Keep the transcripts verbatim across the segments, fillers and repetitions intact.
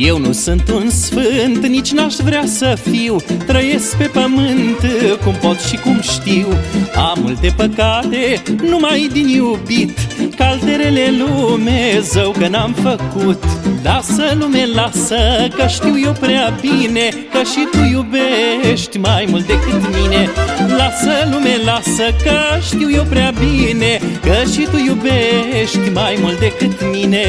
Eu nu sunt un sfânt, nici n-aș vrea să fiu. Trăiesc pe pământ cum pot și cum știu. Am multe păcate, numai din iubit, calterele lume, zău că n-am făcut. Lasă lume, lasă, că știu eu prea bine că și tu iubești mai mult decât mine. Lasă lume, lasă, că știu eu prea bine că și tu iubești mai mult decât mine.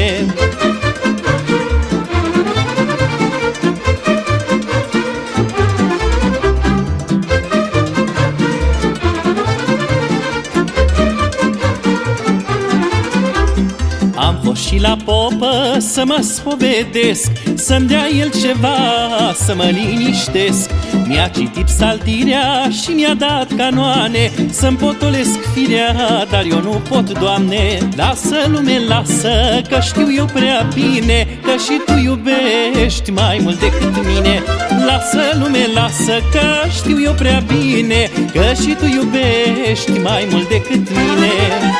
Am fost și la popă să mă spovedesc, să-mi dea el ceva să mă liniștesc. Mi-a citit psaltirea și mi-a dat canoane să-mi potolesc firea, dar eu nu pot, Doamne. Lasă lume, lasă, că știu eu prea bine că și tu iubești mai mult decât mine. Lasă lume, lasă, că știu eu prea bine că și tu iubești mai mult decât mine.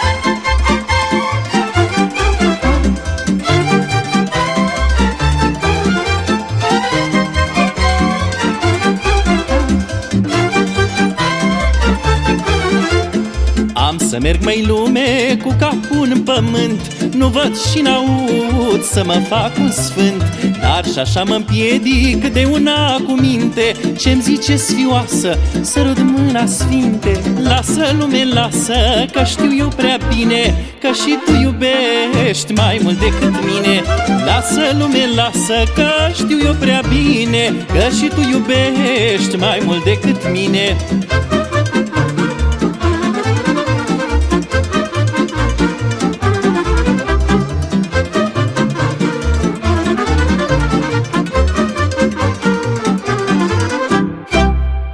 Am să merg mai lume cu capul în pământ, nu văd și n-aud să mă fac un sfânt. Dar și așa mă împiedic de una cu minte ce-mi zice sfioasă să rod mâna sfinte. Lasă lume, lasă, că știu eu prea bine că și tu iubești mai mult decât mine. Lasă lume, lasă, că știu eu prea bine că și tu iubești mai mult decât mine.